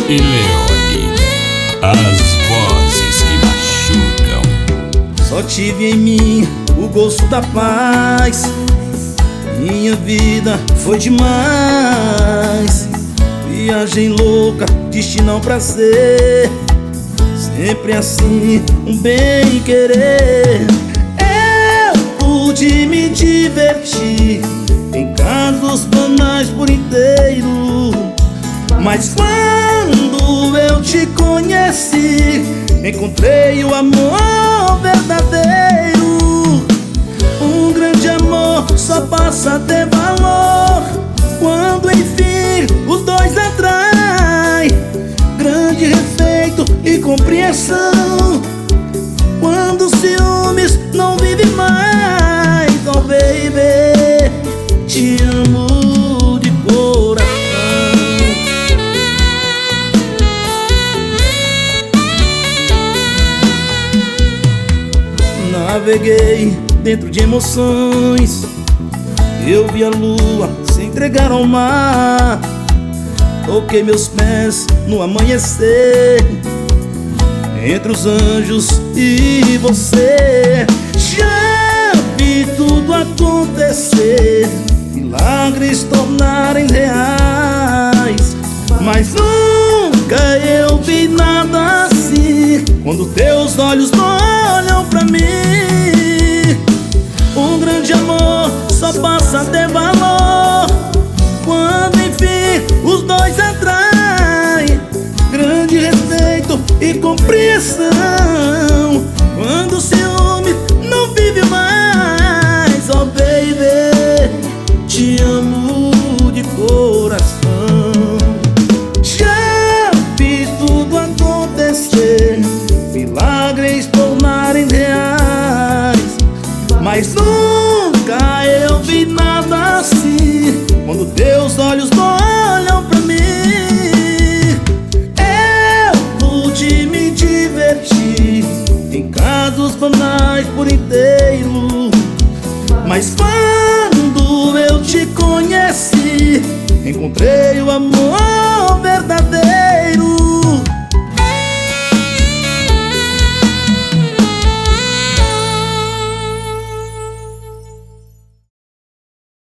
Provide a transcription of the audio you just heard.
e Leone, as vozes que machucam. Só tive em mim o gosto da paz. Minha vida foi demais. Viagem louca, destino ao prazer. Sempre assim, um bem querer. Eu pude me divertir em casos banais por inteiro. Mas quando eu te conheci, encontrei o amor verdadeiro. Um grande amor só passa a ter valor quando enfim os dois atraem grande respeito e compreensão. Quando os ciúmes não vive mais. Oh baby, te amo de coração. Naveguei dentro de emoções. Eu vi a lua se entregar ao mar. Toquei meus pés no amanhecer, entre os anjos e você. Já vi tudo acontecer, milagres tornarem reais. Mas nunca eu vi nada assim, quando teus olhos olham pra mim. Um grande amor só passa a ter valor quando enfim os dois atraem grande respeito e compreensão. Quando o ciúme não vive mais. Oh baby, te amo de coração. Já vi tudo acontecer, milagres tornarem reais. Mas